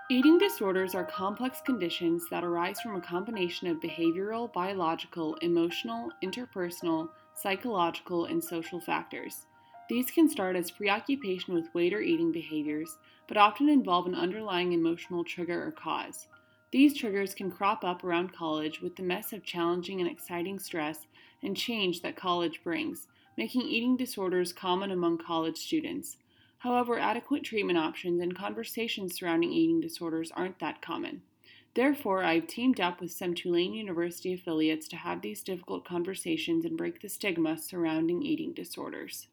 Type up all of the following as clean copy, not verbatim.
Eating disorders are complex conditions that arise from a combination of behavioral, biological, emotional, interpersonal, psychological, and social factors. These can start as preoccupation with weight or eating behaviors, but often involve an underlying emotional trigger or cause. These triggers can crop up around college with the mess of challenging and exciting stress and change that college brings, making eating disorders common among college students. However, adequate treatment options and conversations surrounding eating disorders aren't that common. Therefore, I've teamed up with some Tulane University affiliates to have these difficult conversations and break the stigma surrounding eating disorders.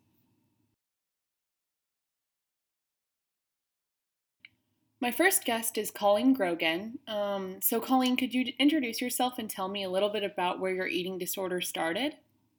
My first guest is Colleen Grogan. Colleen, could you introduce yourself and tell me a little bit about where your eating disorder started?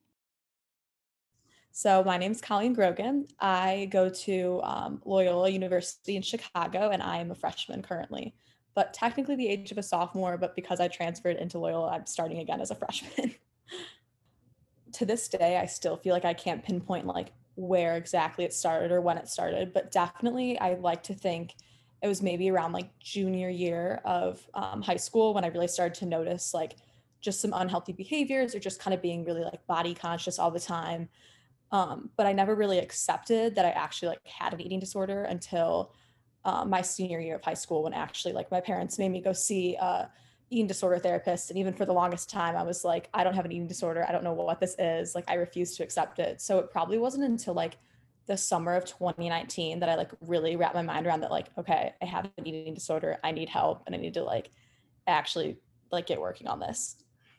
So my name's Colleen Grogan. I go to Loyola University in Chicago, and I am a freshman currently. But technically the age of a sophomore, but because I transferred into Loyola, I'm starting again as a freshman. To this day, I still feel like I can't pinpoint like where exactly it started or when it started, but definitely I like to think it was maybe around like junior year of high school when I really started to notice like just some unhealthy behaviors or just kind of being really like body conscious all the time, but I never really accepted that I actually like had an eating disorder until my senior year of high school when actually like my parents made me go see a eating disorder therapist. And even for the longest time, I was like, I don't have an eating disorder. I don't know what this is. Like I refuse to accept it. So it probably wasn't until like the summer of 2019 that I like really wrapped my mind around that, like, okay, I have an eating disorder. I need help and I need to like actually like get working on this.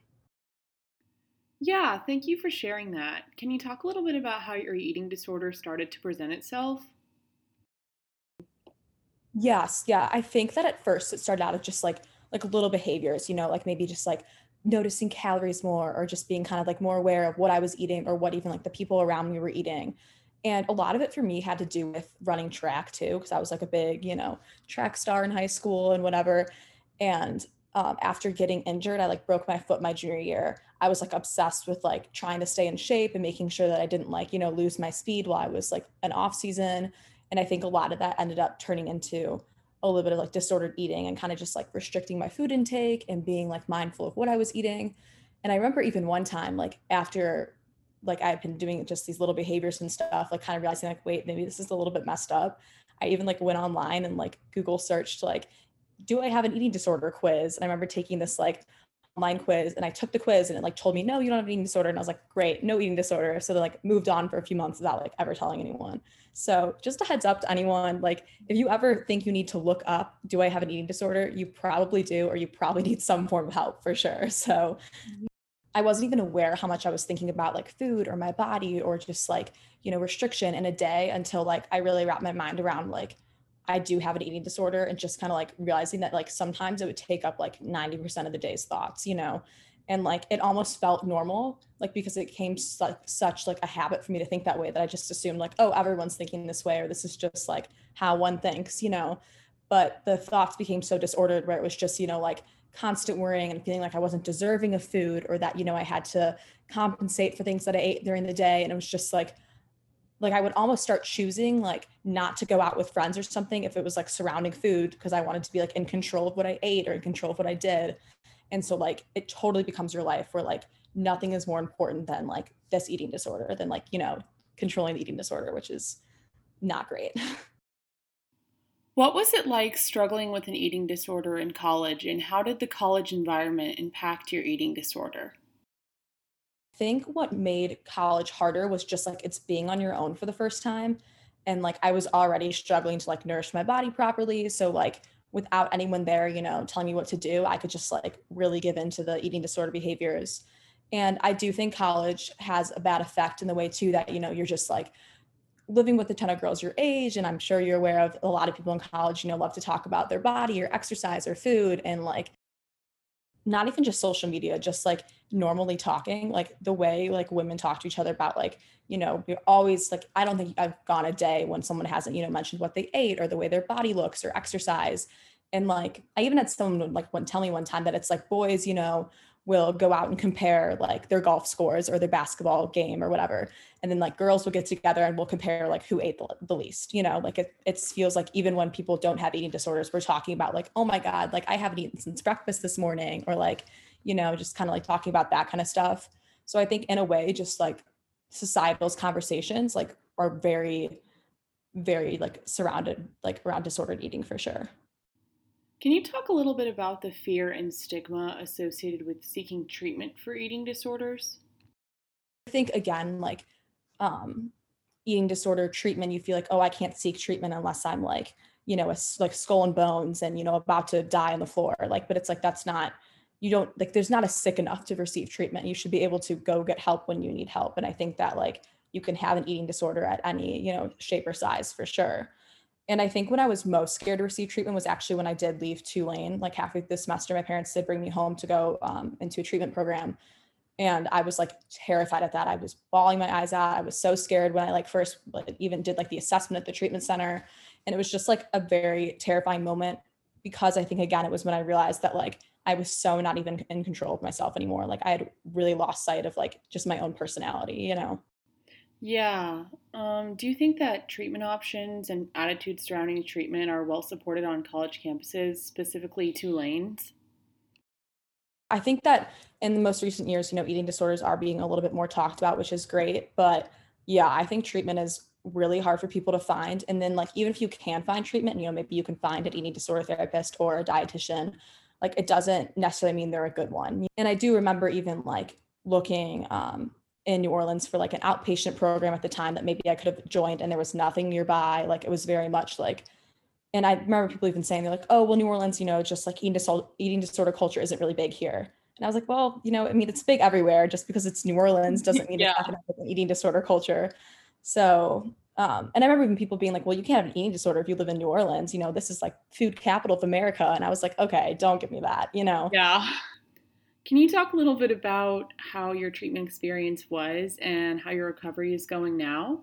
Yeah, thank you for sharing that. Can you talk a little bit about how your eating disorder started to present itself? Yes, yeah. I think that at first it started out of just like little behaviors, like maybe just like noticing calories more or just being kind of like more aware of what I was eating or what even like the people around me were eating. And a lot of it for me had to do with running track too, because I was like a big, track star in high school and whatever. And after getting injured, I like broke my foot my junior year. I was like obsessed with like trying to stay in shape and making sure that I didn't like, lose my speed while I was like an off season. And I think a lot of that ended up turning into a little bit of like disordered eating and kind of just like restricting my food intake and being like mindful of what I was eating. And I remember even one time, like after like I had been doing just these little behaviors and stuff, like kind of realizing like, wait, maybe this is a little bit messed up. I even like went online and like Google searched like, do I have an eating disorder quiz? And I remember taking this like online quiz and I took the quiz and it like told me, no, you don't have an eating disorder. And I was like, great, no eating disorder. So they like moved on for a few months without like ever telling anyone. So just a heads up to anyone, like if you ever think you need to look up, do I have an eating disorder? You probably do, or you probably need some form of help for sure. So I wasn't even aware how much I was thinking about like food or my body or just like, restriction in a day until like I really wrapped my mind around like I do have an eating disorder and just kind of like realizing that like sometimes it would take up like 90% of the day's thoughts. And like it almost felt normal, like because it came such like a habit for me to think that way that I just assumed like, oh, everyone's thinking this way or this is just like how one thinks. But the thoughts became so disordered where it was just, like constant worrying and feeling like I wasn't deserving of food or that, I had to compensate for things that I ate during the day. And it was just like I would almost start choosing like not to go out with friends or something if it was like surrounding food because I wanted to be like in control of what I ate or in control of what I did. And so like it totally becomes your life where like nothing is more important than like this eating disorder than like, controlling the eating disorder, which is not great. What was it like struggling with an eating disorder in college, and how did the college environment impact your eating disorder? Think what made college harder was just like it's being on your own for the first time. And like I was already struggling to like nourish my body properly. So like without anyone there, telling me what to do, I could just like really give into the eating disorder behaviors. And I do think college has a bad effect in the way too that, you're just like living with a ton of girls your age. And I'm sure you're aware of a lot of people in college, love to talk about their body or exercise or food. And like not even just social media, just like normally talking, like the way like women talk to each other about like, you're always like, I don't think I've gone a day when someone hasn't, mentioned what they ate or the way their body looks or exercise. And like, I even had someone like tell me one time that it's like boys, will go out and compare like their golf scores or their basketball game or whatever. And then like girls will get together and we'll compare like who ate the least, like it feels like even when people don't have eating disorders, we're talking about like, oh my God, like I haven't eaten since breakfast this morning, or like, just kind of like talking about that kind of stuff. So I think in a way, just like societal's conversations like are very, very like surrounded like around disordered eating for sure. Can you talk a little bit about the fear and stigma associated with seeking treatment for eating disorders? I think again, like um eating disorder treatment, you feel like, oh, I can't seek treatment unless I'm like, like skull and bones and, about to die on the floor. Like, but it's like, that's not, you don't like, there's not a sick enough to receive treatment. You should be able to go get help when you need help. And I think that like you can have an eating disorder at any, shape or size for sure. And I think when I was most scared to receive treatment was actually when I did leave Tulane, like halfway through the semester. My parents did bring me home to go into a treatment program. And I was like terrified at that. I was bawling my eyes out. I was so scared when I like first like, even did like the assessment at the treatment center. And it was just like a very terrifying moment, because I think again, it was when I realized that like I was so not even in control of myself anymore. Like I had really lost sight of like just my own personality. Yeah. Do you think that treatment options and attitudes surrounding treatment are well supported on college campuses, specifically Tulane's? I think that in the most recent years, eating disorders are being a little bit more talked about, which is great. But yeah, I think treatment is really hard for people to find. And then like even if you can find treatment, maybe you can find an eating disorder therapist or a dietitian, like it doesn't necessarily mean they're a good one. And I do remember even like looking in New Orleans for like an outpatient program at the time that maybe I could have joined, and there was nothing nearby. Like it was very much like, and I remember people even saying, they're like, oh, well, New Orleans, just like eating disorder culture isn't really big here. And I was like, well, I mean, it's big everywhere. Just because it's New Orleans doesn't mean it's Yeah. not going to have an eating disorder culture. So, and I remember even people being like, well, you can't have an eating disorder if you live in New Orleans. This is like food capital of America. And I was like, okay, don't give me that. Yeah. Can you talk a little bit about how your treatment experience was and how your recovery is going now?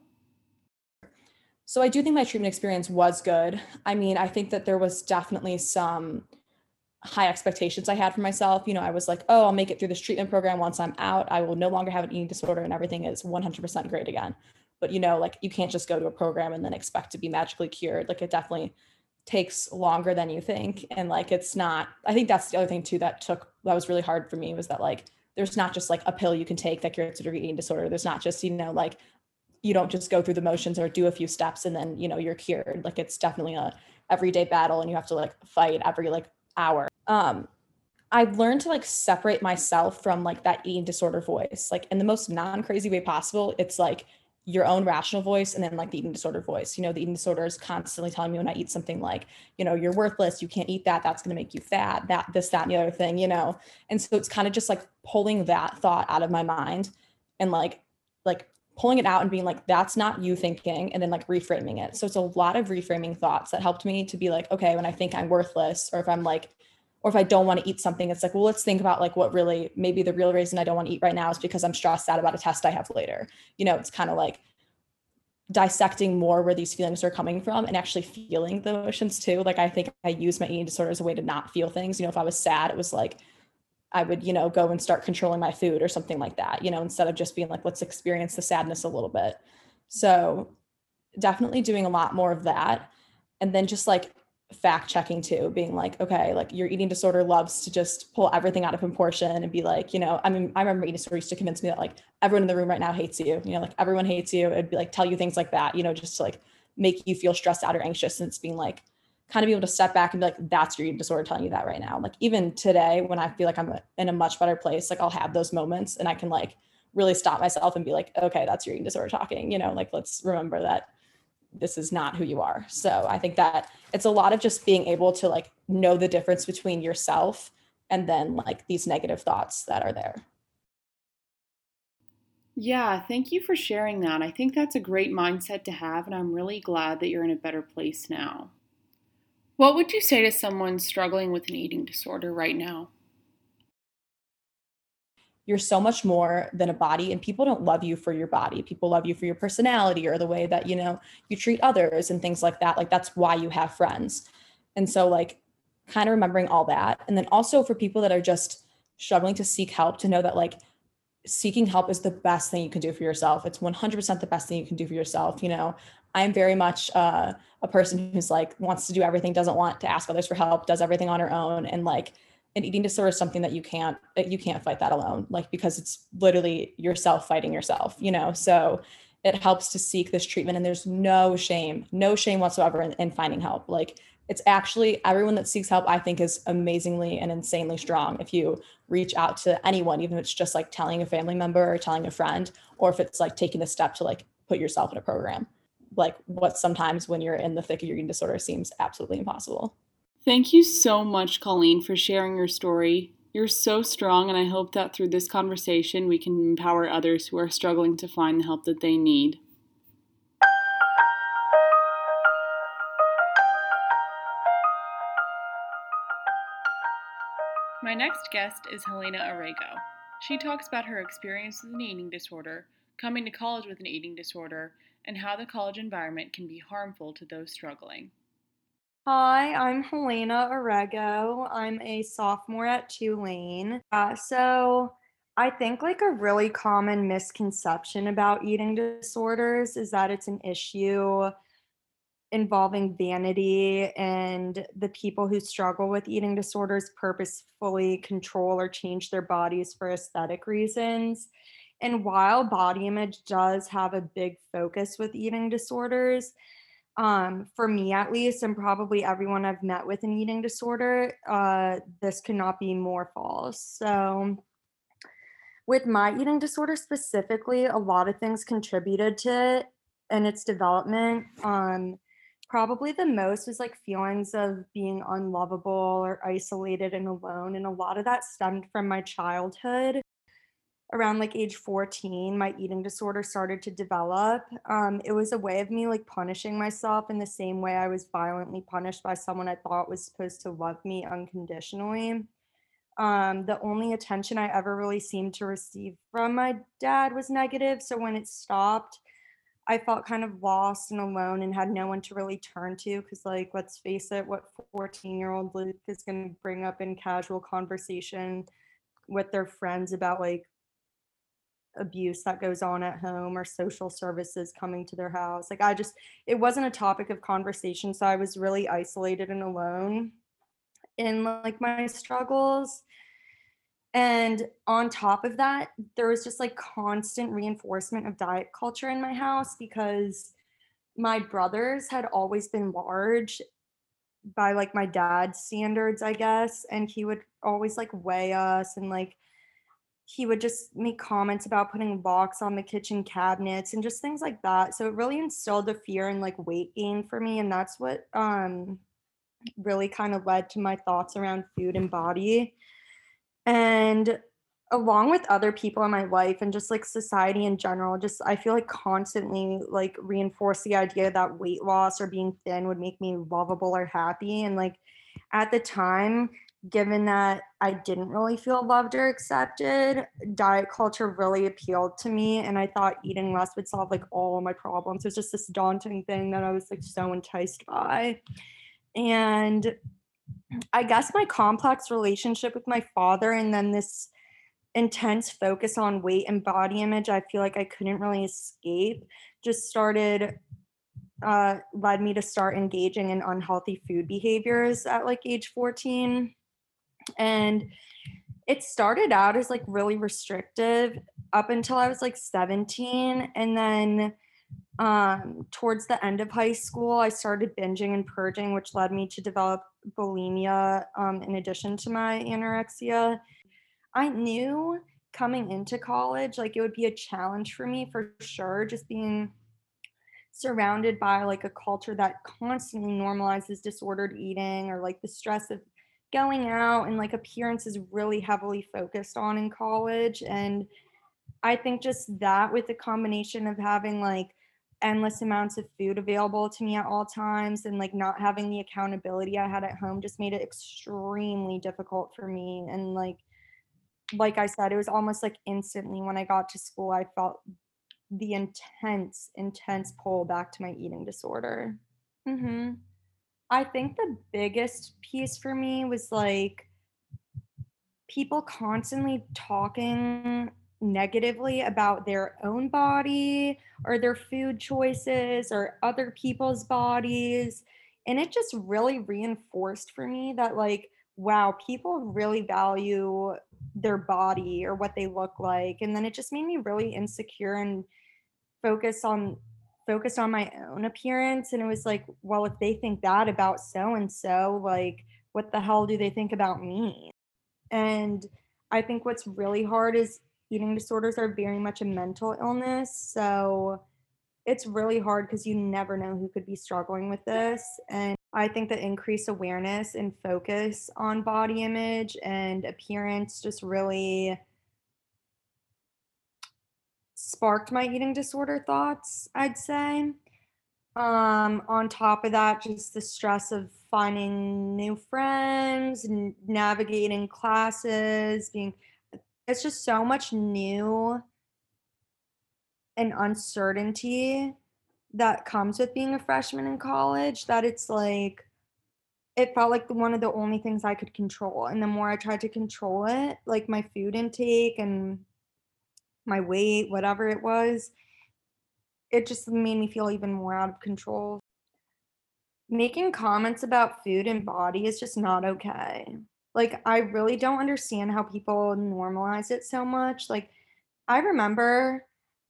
So I do think my treatment experience was good. I mean, I think that there was definitely some high expectations I had for myself. I was like, oh, I'll make it through this treatment program. Once I'm out, I will no longer have an eating disorder and everything is 100% great again. But, like you can't just go to a program and then expect to be magically cured. Like it definitely takes longer than you think. And like, it's not, I think that's the other thing too that was really hard for me, was that like, there's not just like a pill you can take that cures your eating disorder. There's not just, like, you don't just go through the motions or do a few steps and then, you're cured. Like it's definitely a everyday battle, and you have to like fight every like hour. I've learned to like separate myself from like that eating disorder voice, like in the most non-crazy way possible. It's like your own rational voice and then like the eating disorder voice. The eating disorder is constantly telling me when I eat something like, you're worthless, you can't eat that, that's going to make you fat, that, this, that, and the other thing. And so it's kind of just like pulling that thought out of my mind and like pulling it out and being like, that's not you thinking, and then like reframing it. So it's a lot of reframing thoughts that helped me to be like, okay, when I think I'm worthless, or if I'm like, or if I don't want to eat something, it's like, well, let's think about like what really, maybe the real reason I don't want to eat right now is because I'm stressed out about a test I have later. It's kind of like dissecting more where these feelings are coming from and actually feeling the emotions too. Like I think I use my eating disorder as a way to not feel things. If I was sad, it was like I would, go and start controlling my food or something like that, instead of just being like, let's experience the sadness a little bit. So definitely doing a lot more of that. And then just like fact checking too, being like, okay, like your eating disorder loves to just pull everything out of proportion and be like, I mean, I remember eating disorder used to convince me that like everyone in the room right now hates you, like everyone hates you. It'd be like, tell you things like that, just to like make you feel stressed out or anxious. And it's being like, kind of be able to step back and be like, that's your eating disorder telling you that right now. Like even today, when I feel like I'm in a much better place, like I'll have those moments and I can like really stop myself and be like, okay, that's your eating disorder talking, like, let's remember that this is not who you are. So I think that it's a lot of just being able to like know the difference between yourself and then like these negative thoughts that are there. Yeah, thank you for sharing that. I think that's a great mindset to have, and I'm really glad that you're in a better place now. What would you say to someone struggling with an eating disorder right now? You're so much more than a body, and people don't love you for your body. People love you for your personality or the way that, you treat others and things like that. Like that's why you have friends. And so like kind of remembering all that. And then also for people that are just struggling to seek help, to know that like seeking help is the best thing you can do for yourself. It's 100% the best thing you can do for yourself. You know, I'm very much a person who's like wants to do everything, doesn't want to ask others for help, does everything on her own. And like an eating disorder is something that you can't fight that alone, like because it's literally yourself fighting yourself, you know? So it helps to seek this treatment, and there's no shame whatsoever in finding help. Like it's actually everyone that seeks help, I think, is amazingly and insanely strong. If you reach out to anyone, even if it's just like telling a family member or telling a friend, or if it's like taking the step to like put yourself in a program, like what sometimes when you're in the thick of your eating disorder seems absolutely impossible. Thank you so much, Colleen, for sharing your story. You're so strong, and I hope that through this conversation we can empower others who are struggling to find the help that they need. My next guest is Helena Arrego. She talks about her experience with an eating disorder, coming to college with an eating disorder, and how the college environment can be harmful to those struggling. Hi, I'm Helena Arrego. I'm a sophomore at Tulane. So I think like a really common misconception about eating disorders is that it's an issue involving vanity, and the people who struggle with eating disorders purposefully control or change their bodies for aesthetic reasons. And while body image does have a big focus with eating disorders, for me at least, and probably everyone I've met with an eating disorder, this could not be more false. So, with my eating disorder specifically, a lot of things contributed to it and its development. Probably the most was like feelings of being unlovable or isolated and alone. And a lot of that stemmed from my childhood. Around like age 14, my eating disorder started to develop. It was a way of me like punishing myself in the same way I was violently punished by someone I thought was supposed to love me unconditionally. The only attention I ever really seemed to receive from my dad was negative. So when it stopped, I felt kind of lost and alone and had no one to really turn to. Because, like, let's face it, what 14-year-old Luke is going to bring up in casual conversation with their friends about like abuse that goes on at home or social services coming to their house. Like, it wasn't a topic of conversation. So I was really isolated and alone in like my struggles. And on top of that, there was just like constant reinforcement of diet culture in my house because my brothers had always been large by like my dad's standards, I guess. And he would always like weigh us, and like he would just make comments about putting locks on the kitchen cabinets and just things like that. So it really instilled a fear and like weight gain for me. And that's what really kind of led to my thoughts around food and body. And along with other people in my life and just like society in general, just I feel like constantly like reinforce the idea that weight loss or being thin would make me lovable or happy. And like at the time, given that I didn't really feel loved or accepted, diet culture really appealed to me. And I thought eating less would solve like all of my problems. It was just this daunting thing that I was like so enticed by. And I guess my complex relationship with my father, and then this intense focus on weight and body image I feel like I couldn't really escape, just started led me to start engaging in unhealthy food behaviors at like age 14. And it started out as like really restrictive up until I was like 17. And then towards the end of high school, I started binging and purging, which led me to develop bulimia, in addition to my anorexia. I knew coming into college, like, it would be a challenge for me for sure, just being surrounded by, like, a culture that constantly normalizes disordered eating, or, like, the stress of going out, and, like, appearance is really heavily focused on in college. And I think just that, with the combination of having, like, endless amounts of food available to me at all times, and, like, not having the accountability I had at home, just made it extremely difficult for me. And, like I said, it was almost like instantly when I got to school, I felt the intense pull back to my eating disorder. Mhm. I think the biggest piece for me was, like, people constantly talking negatively about their own body or their food choices or other people's bodies. And it just really reinforced for me that, like, wow, people really value their body or what they look like. And then it just made me really insecure and focus on focused on my own appearance. And it was like, well, if they think that about so and so, like, what the hell do they think about me? And I think what's really hard is eating disorders are very much a mental illness. So it's really hard because you never know who could be struggling with this. And I think that increased awareness and focus on body image and appearance just really sparked my eating disorder thoughts, I'd say. On top of that, just the stress of finding new friends, navigating classes, being it's just so much new and uncertainty that comes with being a freshman in college that it's like it felt like one of the only things I could control. And the more I tried to control it, like my food intake and my weight, whatever it was, it just made me feel even more out of control. Making comments about food and body is just not okay. Like, I really don't understand how people normalize it so much. Like, I remember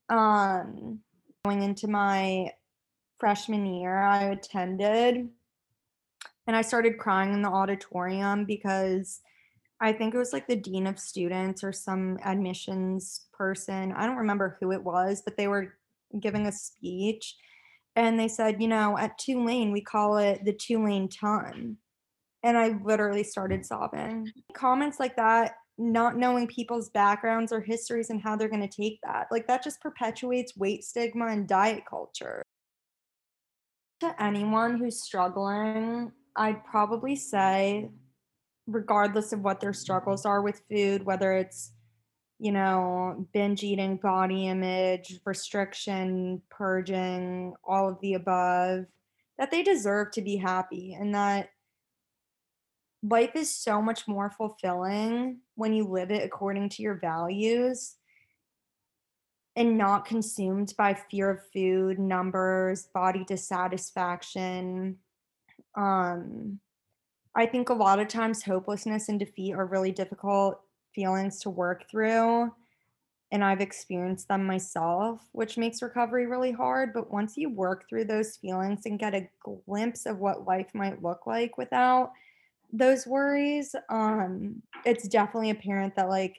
going into my freshman year, I attended and I started crying in the auditorium because I think it was like the dean of students or some admissions person. I don't remember who it was, but they were giving a speech and they said, at Tulane, we call it the Tulane ton. And I literally started sobbing. Comments like that, not knowing people's backgrounds or histories and how they're going to take that, like that just perpetuates weight stigma and diet culture. To anyone who's struggling, I'd probably say, regardless of what their struggles are with food, whether it's, binge eating, body image, restriction, purging, all of the above, that they deserve to be happy and that life is so much more fulfilling when you live it according to your values and not consumed by fear of food, numbers, body dissatisfaction. Um, I think a lot of times hopelessness and defeat are really difficult feelings to work through. And I've experienced them myself, which makes recovery really hard. But once you work through those feelings and get a glimpse of what life might look like without those worries, it's definitely apparent that like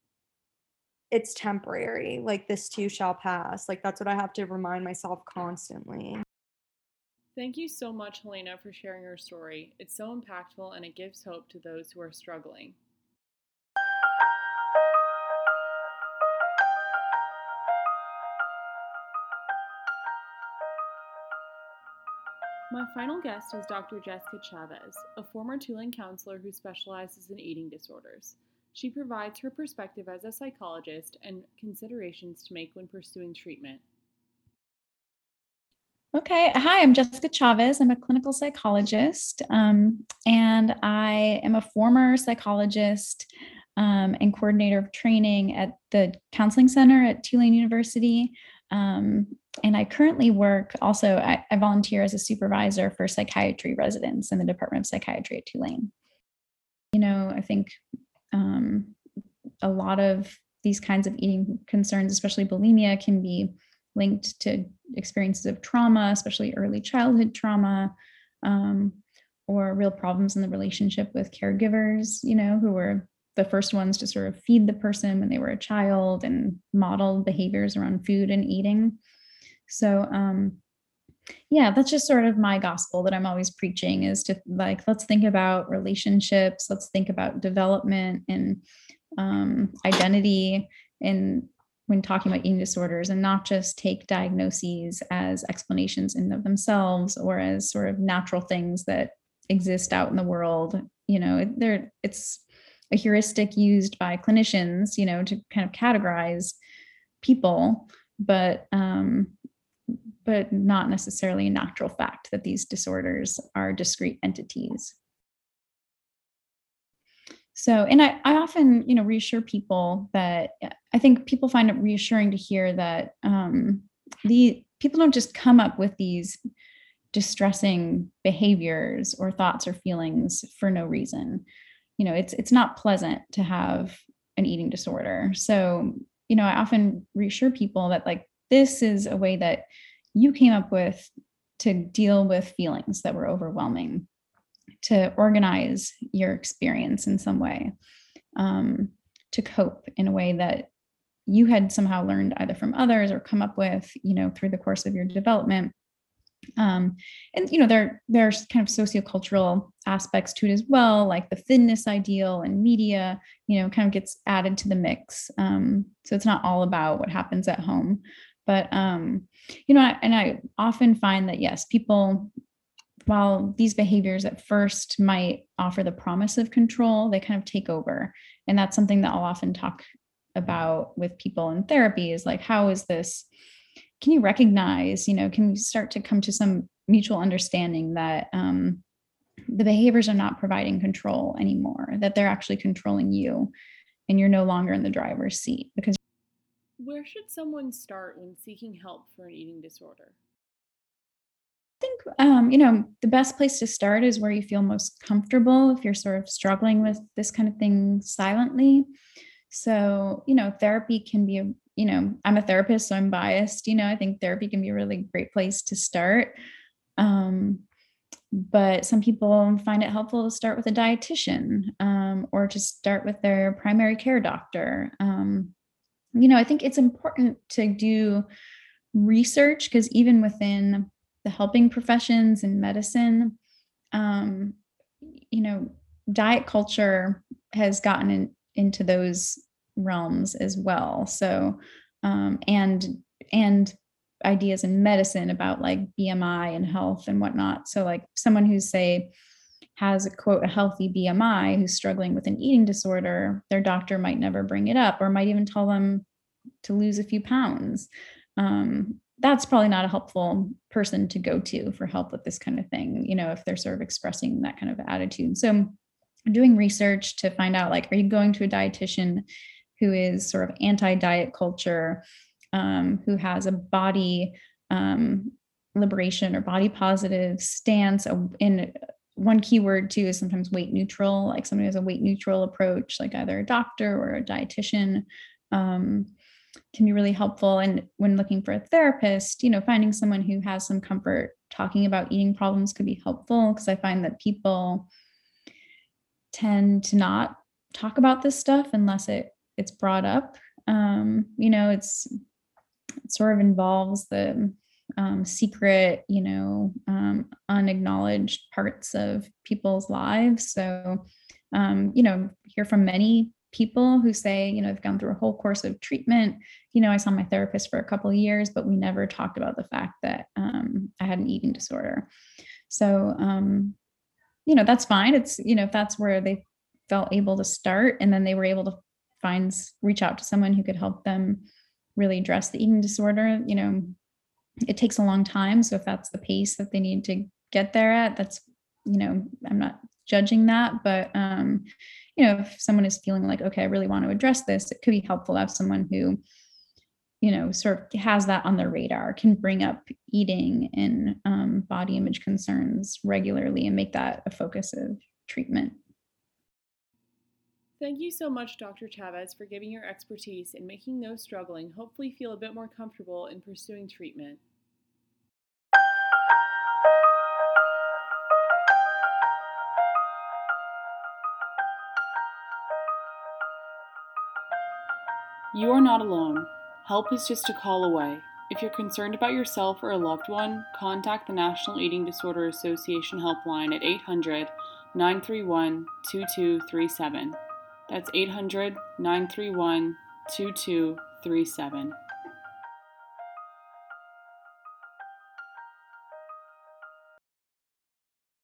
it's temporary. Like this too shall pass. Like that's what I have to remind myself constantly. Thank you so much, Helena, for sharing your story. It's so impactful and it gives hope to those who are struggling. My final guest is Dr. Jessica Chavez, a former Tulane counselor who specializes in eating disorders. She provides her perspective as a psychologist and considerations to make when pursuing treatment. Okay. Hi, I'm Jessica Chavez. I'm a clinical psychologist, and I am a former psychologist and coordinator of training at the Counseling Center at Tulane University. And I currently work also, I volunteer as a supervisor for psychiatry residents in the Department of Psychiatry at Tulane. I think a lot of these kinds of eating concerns, especially bulimia, can be linked to experiences of trauma, especially early childhood trauma, or real problems in the relationship with caregivers, who were the first ones to sort of feed the person when they were a child and model behaviors around food and eating. So, that's just sort of my gospel that I'm always preaching, is to let's think about relationships, let's think about development and identity when talking about eating disorders, and not just take diagnoses as explanations in of themselves or as sort of natural things that exist out in the world. It's a heuristic used by clinicians, to kind of categorize people, but not necessarily a natural fact that these disorders are discrete entities. So, and I often, reassure people that I think people find it reassuring to hear that the people don't just come up with these distressing behaviors or thoughts or feelings for no reason. It's not pleasant to have an eating disorder. So, I often reassure people that like this is a way that you came up with to deal with feelings that were overwhelming, to organize your experience in some way, to cope in a way that you had somehow learned either from others or come up with, through the course of your development. And there's kind of sociocultural aspects to it as well, like the thinness ideal and media, kind of gets added to the mix. So it's not all about what happens at home, but I often find that yes, people, while these behaviors at first might offer the promise of control, they kind of take over, and that's something that I'll often talk about with people in therapy is like, how is this? Can you recognize, can we start to come to some mutual understanding that the behaviors are not providing control anymore, that they're actually controlling you and you're no longer in the driver's seat? Because where should someone start when seeking help for an eating disorder? I think, the best place to start is where you feel most comfortable if you're sort of struggling with this kind of thing silently. So, therapy can be I'm a therapist, so I'm biased. I think therapy can be a really great place to start. But some people find it helpful to start with a dietitian, or to start with their primary care doctor. I think it's important to do research because even within the helping professions in medicine, um, diet culture has gotten into those realms as well. So, and ideas in medicine about like BMI and health and whatnot. So like someone who say has a quote, a healthy BMI who's struggling with an eating disorder, their doctor might never bring it up or might even tell them to lose a few pounds. That's probably not a helpful person to go to for help with this kind of thing, if they're sort of expressing that kind of attitude. So doing research to find out, like, are you going to a dietitian who is sort of anti-diet culture, who has a body liberation or body positive stance? In one keyword too is sometimes weight neutral, like somebody who has a weight neutral approach, like either a doctor or a dietitian, can be really helpful. And when looking for a therapist, finding someone who has some comfort talking about eating problems could be helpful, because I find that people tend to not talk about this stuff unless it's brought up. It sort of involves the secret, unacknowledged parts of people's lives. So, hear from many people who say, they've gone through a whole course of treatment. I saw my therapist for a couple of years, but we never talked about the fact that I had an eating disorder. So, that's fine. It's, if that's where they felt able to start, and then they were able to reach out to someone who could help them really address the eating disorder. It takes a long time. So if that's the pace that they need to get there at, that's, I'm not judging that, but, if someone is feeling like, okay, I really want to address this, it could be helpful to have someone who, sort of has that on their radar, can bring up eating and body image concerns regularly and make that a focus of treatment. Thank you so much, Dr. Chavez, for giving your expertise and making those struggling hopefully feel a bit more comfortable in pursuing treatment. You are not alone. Help is just a call away. If you're concerned about yourself or a loved one, contact the National Eating Disorder Association helpline at 800-931-2237. That's 800-931-2237.